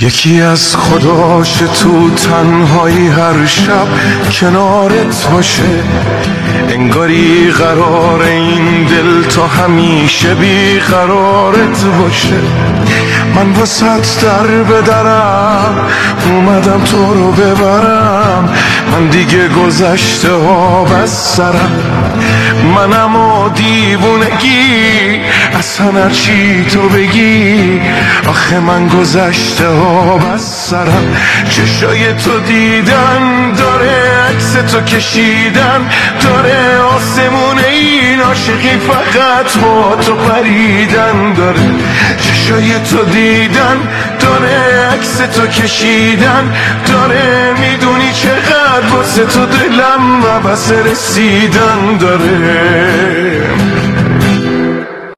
یکی از خداش تو تنهایی هر شب کنارت باشه، انگاری قرار این دل تا همیشه بی قرارت باشه. من واسط در به درم اومدم تو رو ببرم، من دیگه گذشته ها بس سرم، منم و دیوونگی اصلا هرچی تو بگی، آخه من گذشته ها بس سرم. چشای تو دیدن داره، عکس تو کشیدن داره، آسمون این عاشقی فقط با تو پریدن داره. چشای تو دیدن داره، عکس تو کشیدن داره، میدونی چقدر واسه تو دلم عبس رسیدن داره.